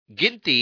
गिनती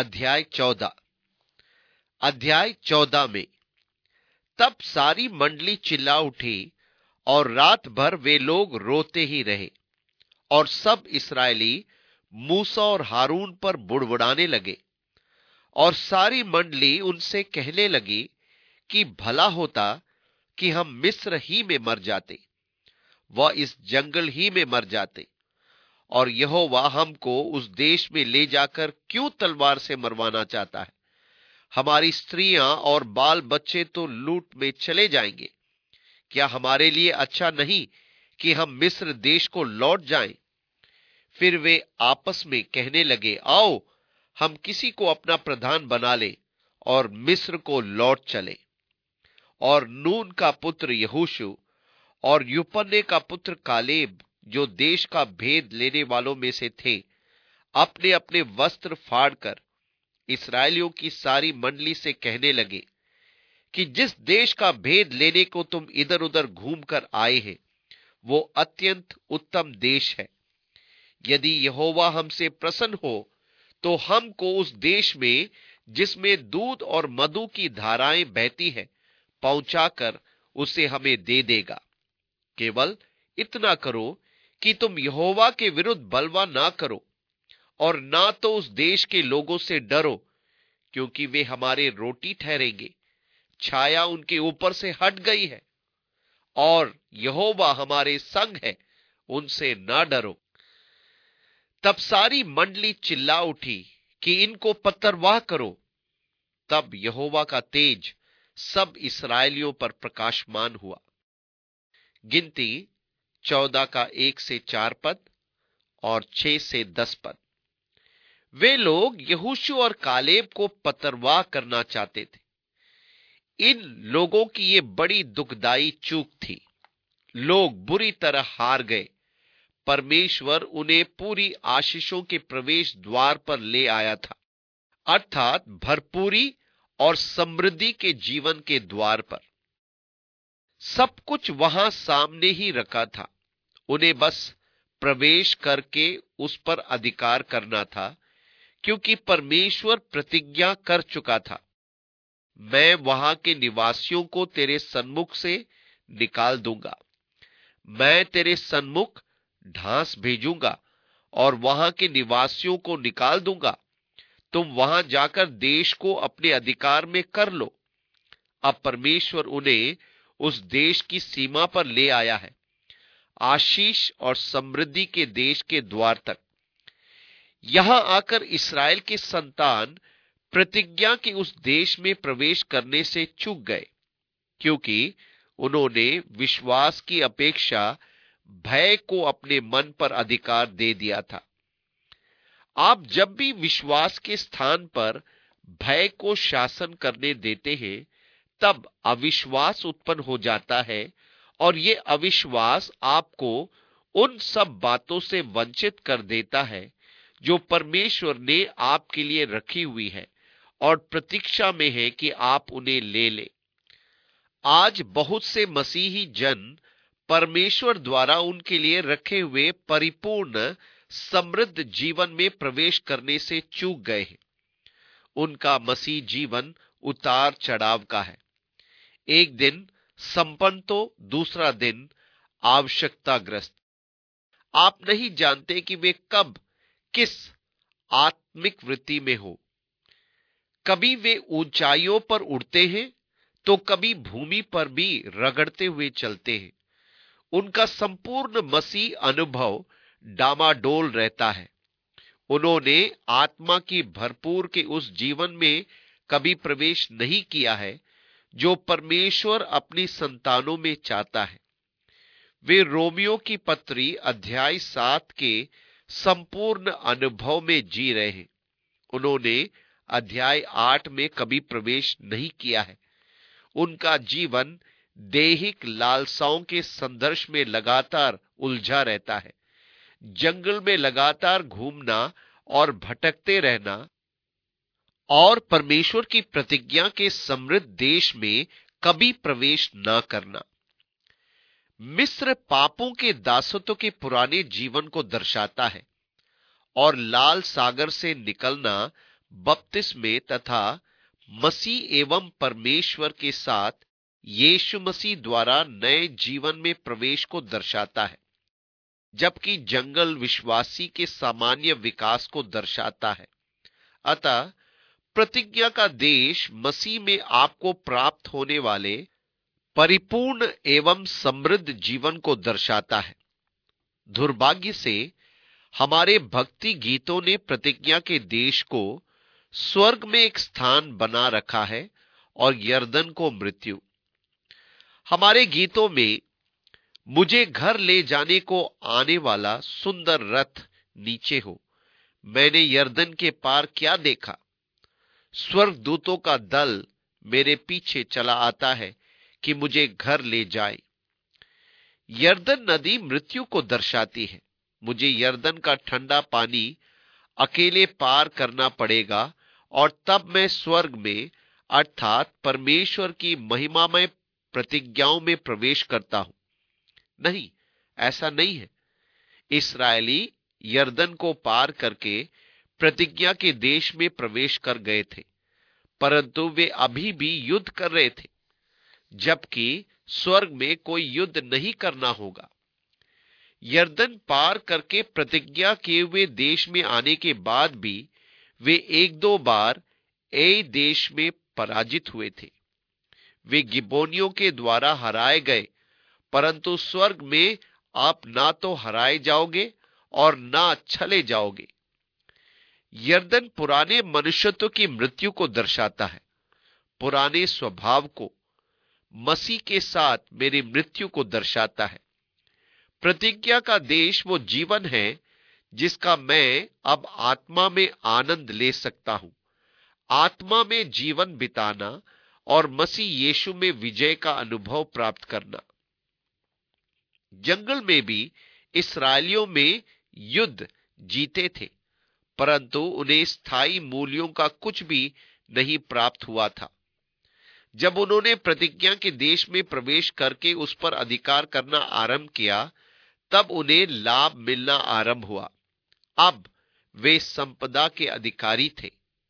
अध्याय 14 में तब सारी मंडली चिल्ला उठी और रात भर वे लोग रोते ही रहे और सब इसराइली मूसा और हारून पर बुड़बुड़ाने लगे। और सारी मंडली उनसे कहने लगी कि भला होता कि हम मिस्र ही में मर जाते व इस जंगल ही में मर जाते, और यहोवा हमको उस देश में ले जाकर क्यों तलवार से मरवाना चाहता है। हमारी स्त्रियां और बाल बच्चे तो लूट में चले जाएंगे। क्या हमारे लिए अच्छा नहीं कि हम मिस्र देश को लौट जाएं? फिर वे आपस में कहने लगे, आओ हम किसी को अपना प्रधान बना ले और मिस्र को लौट चले। और नून का पुत्र यहोशू और यूपन्ने का पुत्र कालेब, जो देश का भेद लेने वालों में से थे, अपने अपने वस्त्र फाड़कर इसराइलियों की सारी मंडली से कहने लगे कि जिस देश का भेद लेने को तुम इधर उधर घूम कर आए हैं, वो अत्यंत उत्तम देश है। यदि यहोवा हमसे प्रसन्न हो तो हमको उस देश में, जिसमें दूध और मधु की धाराएं बहती है, पहुंचाकर उसे हमें दे देगा। केवल इतना करो कि तुम यहोवा के विरुद्ध बलवा ना करो और ना तो उस देश के लोगों से डरो, क्योंकि वे हमारे रोटी ठहरेंगे। छाया उनके ऊपर से हट गई है और यहोवा हमारे संग है, उनसे ना डरो। तब सारी मंडली चिल्ला उठी कि इनको पत्थरवाह करो। तब यहोवा का तेज सब इसराइलियों पर प्रकाशमान हुआ। गिनती 14 का 1 से 4 पद और 6 से 10 पद। वे लोग यहोशू और कालेब को पत्थरवाह करना चाहते थे। इन लोगों की ये बड़ी दुखदाई चूक थी। लोग बुरी तरह हार गए। परमेश्वर उन्हें पूरी आशीषों के प्रवेश द्वार पर ले आया था, अर्थात भरपूरी और समृद्धि के जीवन के द्वार पर। सब कुछ वहां सामने ही रखा था। उन्हें बस प्रवेश करके उस पर अधिकार करना था, क्योंकि परमेश्वर प्रतिज्ञा कर चुका था, मैं वहां के निवासियों को तेरे सन्मुख से निकाल दूंगा। मैं तेरे सन्मुख ढांस भेजूंगा और वहां के निवासियों को निकाल दूंगा। तुम वहां जाकर देश को अपने अधिकार में कर लो। अब परमेश्वर उन्हें उस देश की सीमा पर ले आया है, आशीष और समृद्धि के देश के द्वार तक। यहां आकर इस्राएल के संतान प्रतिज्ञा के उस देश में प्रवेश करने से चूक गए, क्योंकि उन्होंने विश्वास की अपेक्षा भय को अपने मन पर अधिकार दे दिया था। आप जब भी विश्वास के स्थान पर भय को शासन करने देते हैं, तब अविश्वास उत्पन्न हो जाता है, और ये अविश्वास आपको उन सब बातों से वंचित कर देता है जो परमेश्वर ने आपके लिए रखी हुई है और प्रतीक्षा में है कि आप उन्हें ले लें। आज बहुत से मसीही जन परमेश्वर द्वारा उनके लिए रखे हुए परिपूर्ण समृद्ध जीवन में प्रवेश करने से चूक गए हैं। उनका मसीह जीवन उतार चढ़ाव का है। एक दिन संपन्न तो दूसरा दिन आवश्यकताग्रस्त। आप नहीं जानते कि वे कब किस आत्मिक वृत्ति में हो। कभी वे ऊंचाइयों पर उड़ते हैं तो कभी भूमि पर भी रगड़ते हुए चलते हैं। उनका संपूर्ण मसीह अनुभव डामाडोल रहता है। उन्होंने आत्मा की भरपूर के उस जीवन में कभी प्रवेश नहीं किया है जो परमेश्वर अपनी संतानों में चाहता है। वे रोमियो की पत्री अध्याय 7 के संपूर्ण अनुभव में जी रहे हैं। उन्होंने अध्याय 8 में कभी प्रवेश नहीं किया है। उनका जीवन दैहिक लालसाओं के संघर्ष में लगातार उलझा रहता है। जंगल में लगातार घूमना और भटकते रहना और परमेश्वर की प्रतिज्ञा के समृद्ध देश में कभी प्रवेश न करना। मिस्र पापों के दासत्व के पुराने जीवन को दर्शाता है और लाल सागर से निकलना बपतिस्मे तथा मसीह एवं परमेश्वर के साथ यीशु मसीह द्वारा नए जीवन में प्रवेश को दर्शाता है, जबकि जंगल विश्वासी के सामान्य विकास को दर्शाता है। अतः प्रतिज्ञा का देश मसीह में आपको प्राप्त होने वाले परिपूर्ण एवं समृद्ध जीवन को दर्शाता है। दुर्भाग्य से हमारे भक्ति गीतों ने प्रतिज्ञा के देश को स्वर्ग में एक स्थान बना रखा है और यर्दन को मृत्यु। हमारे गीतों में मुझे घर ले जाने को आने वाला सुंदर रथ नीचे हो, मैंने यर्दन के पार क्या देखा, स्वर्गदूतों का दल मेरे पीछे चला आता है कि मुझे घर ले जाए। यर्दन नदी मृत्यु को दर्शाती है। मुझे यर्दन का ठंडा पानी अकेले पार करना पड़ेगा और तब मैं स्वर्ग में अर्थात परमेश्वर की महिमामय प्रतिज्ञाओं में प्रवेश करता हूं। नहीं, ऐसा नहीं है। इस्राएली यर्दन को पार करके प्रतिज्ञा के देश में प्रवेश कर गए थे, परंतु वे अभी भी युद्ध कर रहे थे, जबकि स्वर्ग में कोई युद्ध नहीं करना होगा। यर्दन पार करके प्रतिज्ञा किए हुए देश में आने के बाद भी वे एक दो बार ए देश में पराजित हुए थे। वे गिबोनियों के द्वारा हराए गए, परंतु स्वर्ग में आप ना तो हराए जाओगे और ना छले जाओगे। यर्दन पुराने मनुष्यत्व की मृत्यु को दर्शाता है, पुराने स्वभाव को। मसीह के साथ मेरी मृत्यु को दर्शाता है। प्रतिज्ञा का देश वो जीवन है जिसका मैं अब आत्मा में आनंद ले सकता हूं। आत्मा में जीवन बिताना और मसीह यीशु में विजय का अनुभव प्राप्त करना। जंगल में भी इस्राएलियों में युद्ध जीते थे, परंतु उन्हें स्थायी मूल्यों का कुछ भी नहीं प्राप्त हुआ था। जब उन्होंने प्रतिज्ञा के देश में प्रवेश करके उस पर अधिकार करना आरंभ किया, तब उन्हें लाभ मिलना आरंभ हुआ। अब वे संपदा के अधिकारी थे।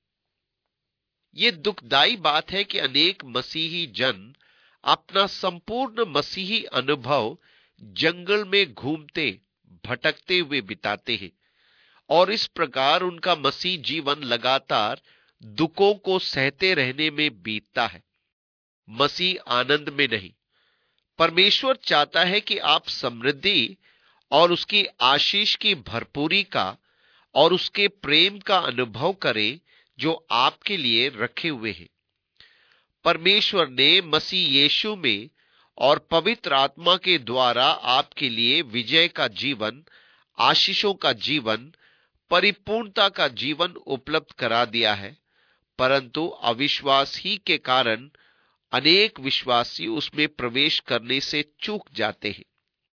ये दुखदाई बात है कि अनेक मसीही जन अपना संपूर्ण मसीही अनुभव जंगल में घूमते भटकते हुए बिताते हैं और इस प्रकार उनका मसीह जीवन लगातार दुखों को सहते रहने में बीतता है, मसीह आनंद में नहीं। परमेश्वर चाहता है कि आप समृद्धि और उसकी आशीष की भरपूरी का और उसके प्रेम का अनुभव करें जो आपके लिए रखे हुए हैं। परमेश्वर ने मसीह यीशु में और पवित्र आत्मा के द्वारा आपके लिए विजय का जीवन, आशीषों का जीवन, परिपूर्णता का जीवन उपलब्ध करा दिया है, परंतु अविश्वास ही के कारण अनेक विश्वासी उसमें प्रवेश करने से चूक जाते हैं।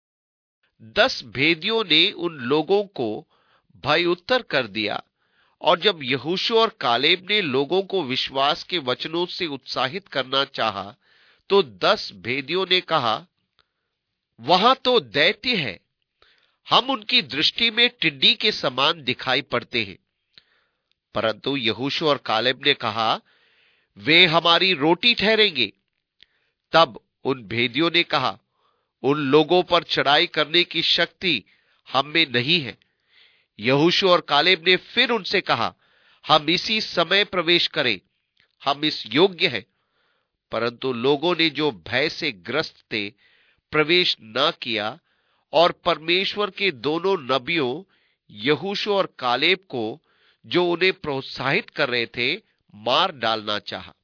10 भेदियों ने उन लोगों को भय-उत्तर कर दिया और जब यहोशू और कालेब ने लोगों को विश्वास के वचनों से उत्साहित करना चाहा, तो 10 भेदियों ने कहा, वहां तो दैत्य है, हम उनकी दृष्टि में टिड्डी के समान दिखाई पड़ते हैं। परंतु यहोशू और कालेब ने कहा, वे हमारी रोटी ठहरेंगे। तब उन भेदियों ने कहा, उन लोगों पर चढ़ाई करने की शक्ति हम में नहीं है। यहोशू और कालेब ने फिर उनसे कहा, हम इसी समय प्रवेश करें, हम इस योग्य हैं। परंतु लोगों ने जो भय से ग्रस्त थे प्रवेश न किया और परमेश्वर के दोनों नबियों यहोशू और कालेब को, जो उन्हें प्रोत्साहित कर रहे थे, मार डालना चाहा।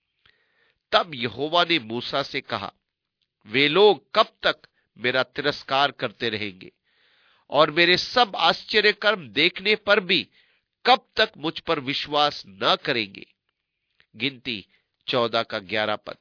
तब यहोवा ने मूसा से कहा, वे लोग कब तक मेरा तिरस्कार करते रहेंगे और मेरे सब आश्चर्य कर्म देखने पर भी कब तक मुझ पर विश्वास न करेंगे। गिनती 14 का 11 पद।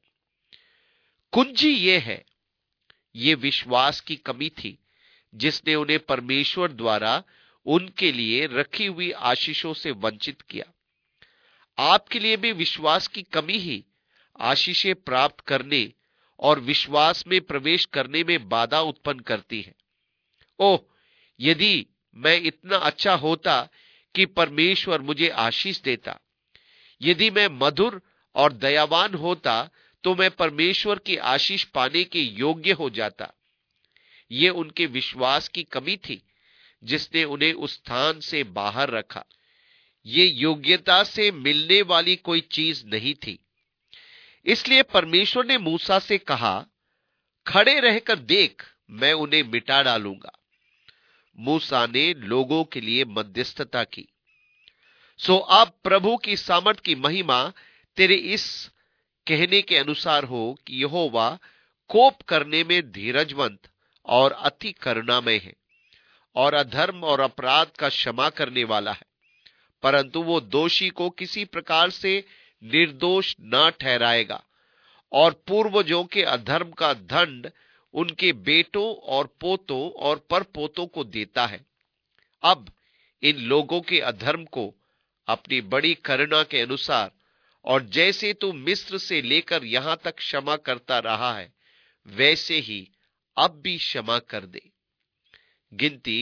कुंजी ये है, ये विश्वास की कमी थी जिसने उन्हें परमेश्वर द्वारा उनके लिए रखी हुई आशीषों से वंचित किया। आपके लिए भी विश्वास की कमी ही आशीषें प्राप्त करने और विश्वास में प्रवेश करने में बाधा उत्पन्न करती है। ओह, यदि मैं इतना अच्छा होता कि परमेश्वर मुझे आशीष देता। यदि मैं मधुर और दयावान होता तो मैं परमेश्वर की आशीष पाने के योग्य हो जाता। ये उनके विश्वास की कमी थी जिसने उन्हें उस स्थान से बाहर रखा। ये योग्यता से मिलने वाली कोई चीज नहीं थी। इसलिए परमेश्वर ने मूसा से कहा, खड़े रहकर देख, मैं उन्हें मिटा डालूंगा। मूसा ने लोगों के लिए मध्यस्थता की। सो अब प्रभु की सामर्थ की महिमा तेरे इस कहने के अनुसार हो कि यहोवा कोप करने में धीरजवंत और अति करुणामय है और अधर्म और अपराध का क्षमा करने वाला है, परंतु वो दोषी को किसी प्रकार से निर्दोष न ठहराएगा और पूर्वजों के अधर्म का दंड उनके बेटों और पोतों और परपोतों को देता है। अब इन लोगों के अधर्म को अपनी बड़ी करुणा के अनुसार और जैसे तू मिस्र से लेकर यहां तक क्षमा करता रहा है, वैसे ही अब भी क्षमा कर दे। गिनती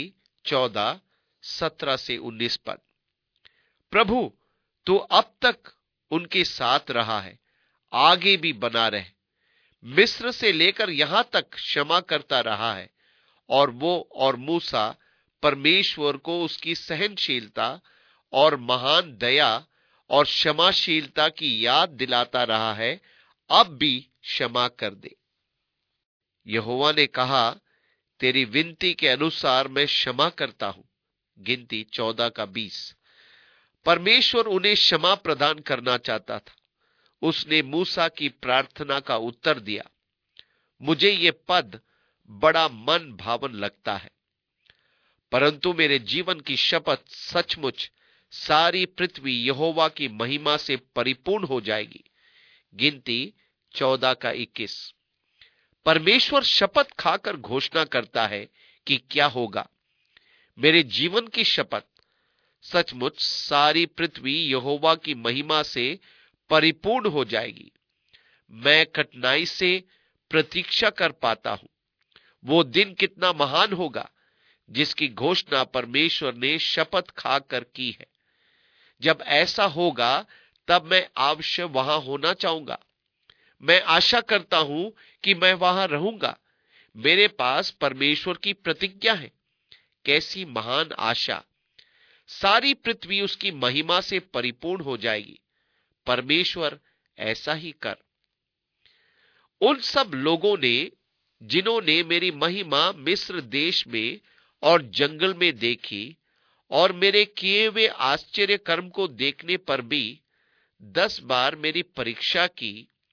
14:17-19 पद। प्रभु, तू अब तक उनके साथ रहा है, आगे भी बना रहे। मिस्र से लेकर यहां तक क्षमा करता रहा है और वो और मूसा परमेश्वर को उसकी सहनशीलता और महान दया और क्षमाशीलता की याद दिलाता रहा है। अब भी क्षमा कर दे। यहोवा ने कहा, तेरी विनती के अनुसार मैं क्षमा करता हूं। गिनती 14:20। परमेश्वर उन्हें क्षमा प्रदान करना चाहता था। उसने मूसा की प्रार्थना का उत्तर दिया। मुझे ये पद बड़ा मन भावन लगता है। परंतु मेरे जीवन की शपथ, सचमुच सारी पृथ्वी यहोवा की महिमा से परिपूर्ण हो जाएगी। गिनती 14:21। परमेश्वर शपथ खाकर घोषणा करता है कि क्या होगा। मेरे जीवन की शपथ, सचमुच सारी पृथ्वी यहोवा की महिमा से परिपूर्ण हो जाएगी। मैं कठिनाई से प्रतीक्षा कर पाता हूं। वो दिन कितना महान होगा जिसकी घोषणा परमेश्वर ने शपथ खाकर की है। जब ऐसा होगा तब मैं अवश्य वहां होना चाहूंगा। मैं आशा करता हूं कि मैं वहां रहूंगा। मेरे पास परमेश्वर की प्रतिज्ञा है। कैसी महान आशा! सारी पृथ्वी उसकी महिमा से परिपूर्ण हो जाएगी। परमेश्वर ऐसा ही कर। उन सब लोगों ने जिन्होंने मेरी महिमा मिस्र देश में और जंगल में देखी और मेरे किए हुए आश्चर्य कर्म को देखने पर भी 10 बार मेरी परीक्षा की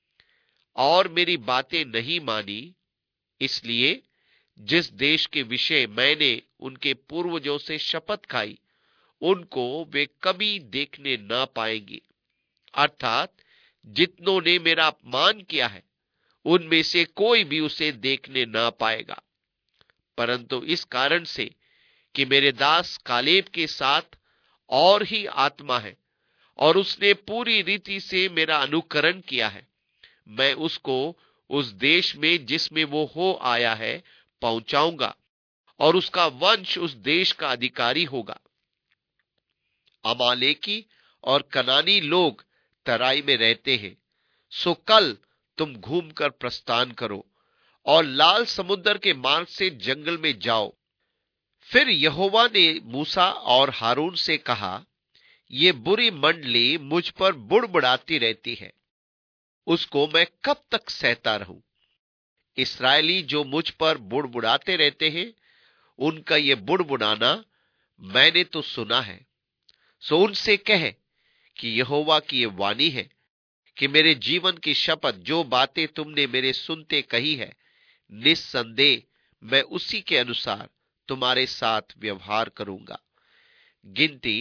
और मेरी बातें नहीं मानी, इसलिए जिस देश के विषय मैंने उनके पूर्वजों से शपथ खाई, उनको वे कभी देखने ना पाएंगे। अर्थात जितनों ने मेरा अपमान किया है, उनमें से कोई भी उसे देखने ना पाएगा। परंतु इस कारण से कि मेरे दास कालेब के साथ और ही आत्मा है और उसने पूरी रीति से मेरा अनुकरण किया है, मैं उसको उस देश में जिसमें वो हो आया है पहुंचाऊंगा और उसका वंश उस देश का अधिकारी होगा। अमालेकी और कनानी लोग तराई में रहते हैं। सो कल तुम घूमकर प्रस्थान करो और लाल समुद्र के मार्ग से जंगल में जाओ। फिर यहोवा ने मूसा और हारून से कहा, ये बुरी मंडली मुझ पर बुड़बुड़ाती रहती है, उसको मैं कब तक सहता रहूं? इस्राएली जो मुझ पर बुड़बुड़ाते रहते हैं, उनका ये बुड़बुड़ाना मैंने तो सुना है। सो उनसे कह कि यहोवा की ये वाणी है कि मेरे जीवन की शपथ, जो बातें तुमने मेरे सुनते कही है, निस्संदेह मैं उसी के अनुसार तुम्हारे साथ व्यवहार करूंगा। गिनती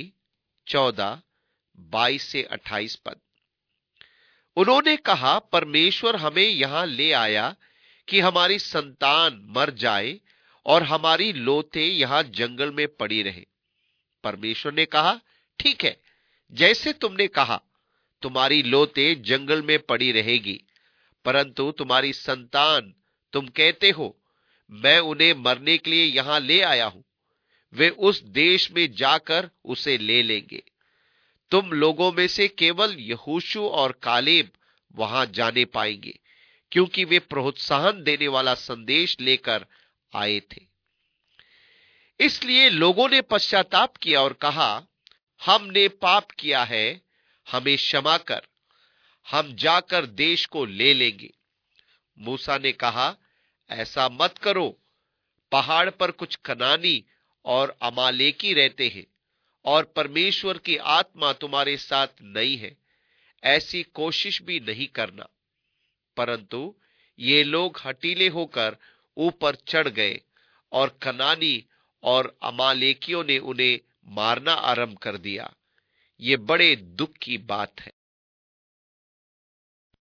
14:22-28 पद। उन्होंने कहा, परमेश्वर हमें यहां ले आया कि हमारी संतान मर जाए और हमारी लोथें यहां जंगल में पड़ी रहे। परमेश्वर ने कहा, ठीक है, जैसे तुमने कहा, तुम्हारी लोथें जंगल में पड़ी रहेगी, परंतु तुम्हारी संतान, तुम कहते हो मैं उन्हें मरने के लिए यहां ले आया हूं, वे उस देश में जाकर उसे ले लेंगे। तुम लोगों में से केवल यहोशू और कालेब वहां जाने पाएंगे, क्योंकि वे प्रोत्साहन देने वाला संदेश लेकर आए थे। इसलिए लोगों ने पश्चाताप किया और कहा, हमने पाप किया है, हमें क्षमा कर, हम जाकर देश को ले लेंगे। मूसा ने कहा, ऐसा मत करो, पहाड़ पर कुछ कनानी और अमालेकी रहते हैं, और परमेश्वर की आत्मा तुम्हारे साथ नहीं है, ऐसी कोशिश भी नहीं करना। परंतु ये लोग हठीले होकर ऊपर चढ़ गए, और कनानी और अमालेकियों ने उन्हें मारना आरंभ कर दिया। ये बड़े दुख की बात है।